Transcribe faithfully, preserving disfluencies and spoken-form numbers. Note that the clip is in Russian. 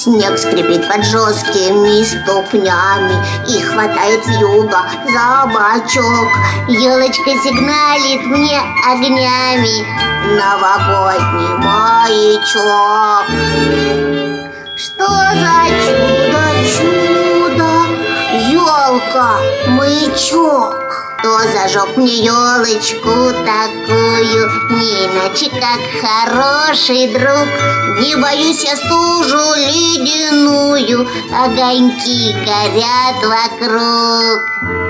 Снег скрипит под жесткими ступнями и хватает вьюга за бочок. Елочка сигналит мне огнями, новогодний маячок. Что за чудо-чудо? Елка, маячок. Кто зажег мне елочку такую? Не иначе, как хороший друг. Не боюсь я стужу ледяную, огоньки горят вокруг.